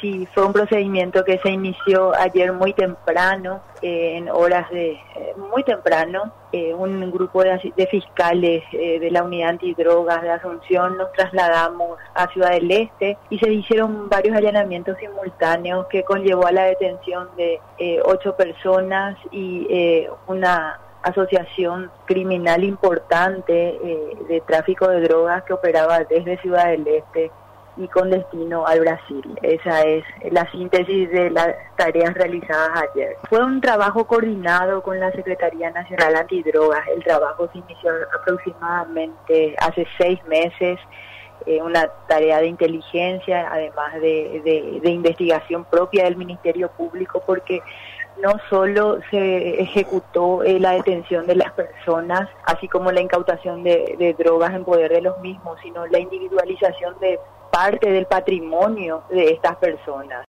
Sí, fue un procedimiento que se inició ayer muy temprano, en horas de muy temprano. Un grupo de fiscales de la unidad antidrogas de Asunción nos trasladamos a Ciudad del Este y se hicieron varios allanamientos simultáneos que conllevó a la detención de 8 personas y una asociación criminal importante de tráfico de drogas que operaba desde Ciudad del Este y con destino al Brasil. Esa es la síntesis de las tareas realizadas ayer. Fue un trabajo coordinado con la Secretaría Nacional Antidrogas. El trabajo se inició aproximadamente hace 6 meses, una tarea de inteligencia, además de investigación propia del Ministerio Público, porque no solo se ejecutó la detención de las personas, así como la incautación de drogas en poder de los mismos, sino la individualización de parte del patrimonio de estas personas.